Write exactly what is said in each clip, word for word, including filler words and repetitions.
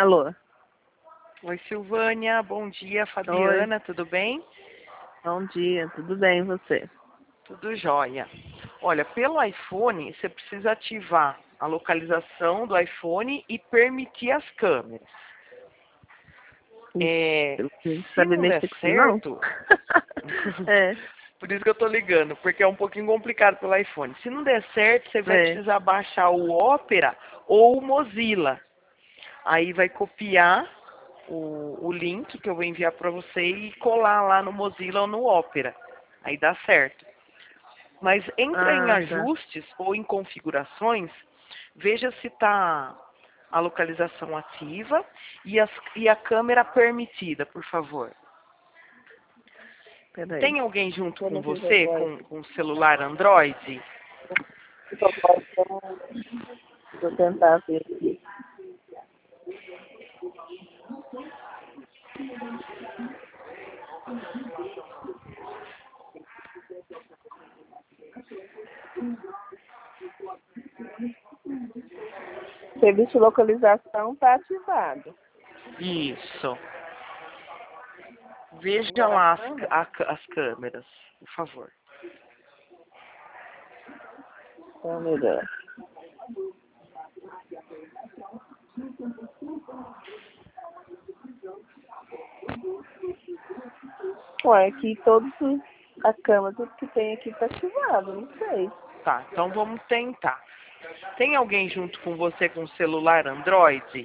Alô? Oi, Silvânia. Bom dia, Fabiana. Oi. Tudo bem? Bom dia, tudo bem e você? Tudo jóia. Olha, pelo iPhone, você precisa ativar a localização do iPhone e permitir as câmeras. É, Eu não se sabe não der mexer com isso, não? certo, é, por isso que eu tô ligando, porque é um pouquinho complicado pelo iPhone. Se não der certo, você vai é. precisar baixar o Opera ou o Mozilla. Aí vai copiar o, o link que eu vou enviar para você e colar lá no Mozilla ou no Opera. Aí dá certo. Mas entra em Ah, tá. ajustes ou em configurações, veja se está a localização ativa e, as, e a câmera permitida, por favor. Peraí. Tem alguém junto Tô com no você, Viva com, com celular Android? Vou tentar ver aqui. Serviço de localização está ativado. Isso. Veja Agora lá a as, câmera? a- as câmeras, por favor. Câmera. Ué, aqui todos os, a câmera, tudo que tem aqui está ativado, não sei. Tá, então vamos tentar. Tem alguém junto com você com celular Android?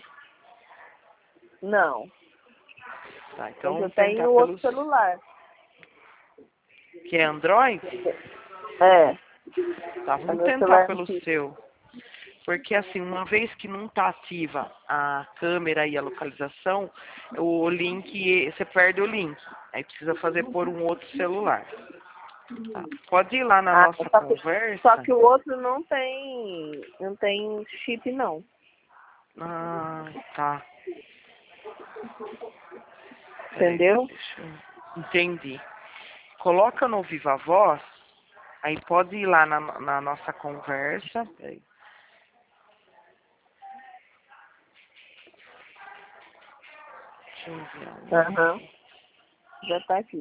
Não, Tá, então mas eu vamos tentar tenho outro pelos... celular. Que é Android? É, Tá, é vamos meu tentar celular pelo antigo. seu. Porque assim, uma vez que não está ativa a câmera e a localização, o link, você perde o link. Aí precisa fazer por um outro celular. Tá? Pode ir lá na Ah, nossa só que, só conversa. que o outro não tem, não tem chip, não. Ah, tá. Peraí, Entendeu? deixa eu... Entendi. Coloca no Viva Voz, aí pode ir lá na, na nossa conversa. Peraí. Deixa eu ver. Aham. Já tá aqui.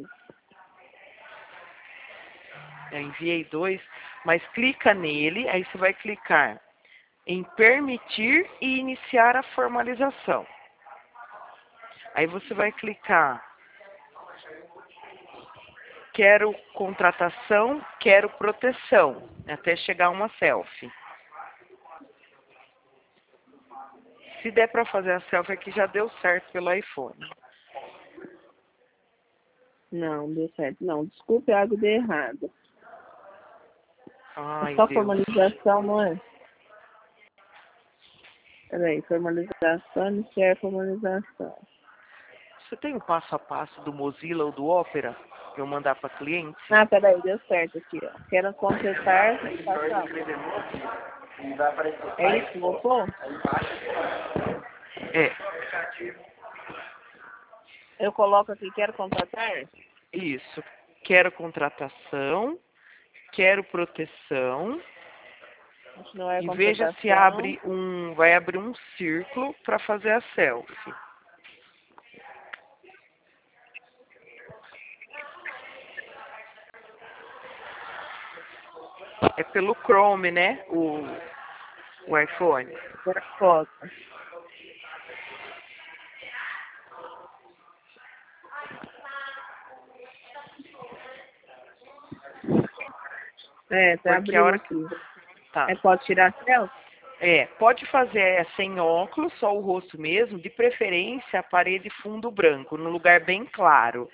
Eu enviei dois, mas clica nele, aí você vai clicar em permitir e iniciar a formalização. Aí você vai clicar quero contratação, quero proteção, até chegar uma selfie. Se der para fazer a selfie aqui, já deu certo pelo iPhone. Não, deu certo. Não, desculpe, algo deu errado. É Ai, só Deus. formalização, não é? Peraí, formalização, iniciar formalização. Você tem o passo a passo do Mozilla ou do Opera para eu mandar para cliente? Ah, peraí, deu certo aqui, ó. Quero completar. Passar. É isso que voltou? É, Eu coloco aqui, quero contratar? isso. Quero contratação, quero proteção. Continuar a E veja se contratação. abre um, vai abrir um círculo para fazer a selfie. É pelo Chrome, né? O, o iPhone. Quero foto. É, tá Porque a abriu hora que... aqui. Tá. É, pode tirar selfie? É, pode fazer é, sem óculos, só o rosto mesmo, de preferência a parede fundo branco, num lugar bem claro.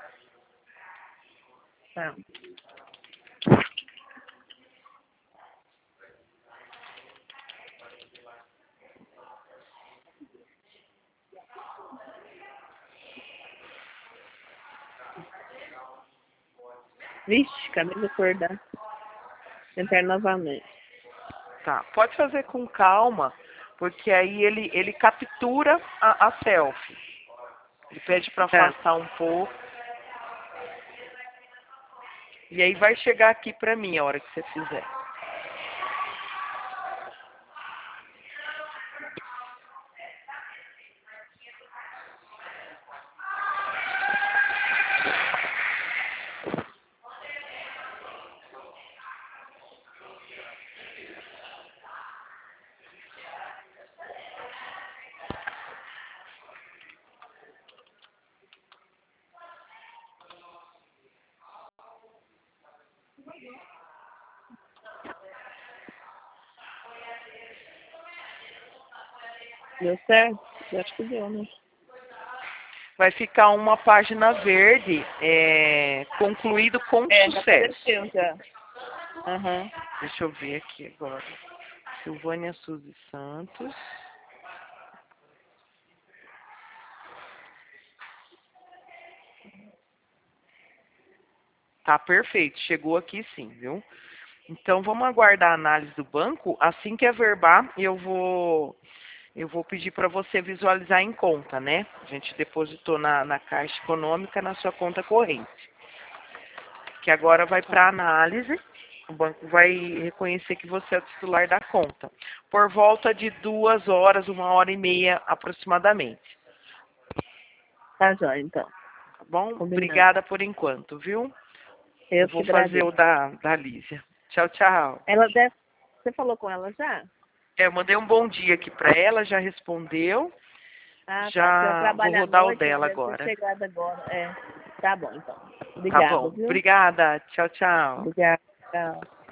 Tá. Vixe, acabei de acordar. Tentar novamente. Tá. Pode fazer com calma, porque aí ele, ele captura a, a selfie. Ele pede para Tá. afastar um pouco. E aí vai chegar aqui para mim a hora que você fizer. Deu certo? Eu acho que deu, né? Vai ficar uma página verde, é, concluído com É, já sucesso. apareceu já. Uhum. Deixa eu ver aqui agora. Silvânia Suzy Santos. Tá perfeito, chegou aqui sim, viu? Então vamos aguardar a análise do banco. Assim que averbar, eu vou eu vou pedir para você visualizar em conta, né? A gente depositou na, na Caixa Econômica na sua conta corrente. Que agora vai para análise. O banco vai reconhecer que você é o titular da conta. Por volta de duas horas, uma hora e meia aproximadamente. Tá jóia, então. Tá bom? Combinado. Obrigada por enquanto, viu? Eu Eu que vou fazer agradeço. o da, da Lígia. Tchau, tchau. Ela deve... Você falou com ela já? É, eu mandei um bom dia aqui para ela, já respondeu. Ah, tá. Porque ela Já vou trabalha à rodar o noite, ela dela deve ter agora. chegado agora. É. Tá bom, então. Tá Obrigada, bom. viu? Obrigada. Tchau, tchau. Obrigada. Tchau.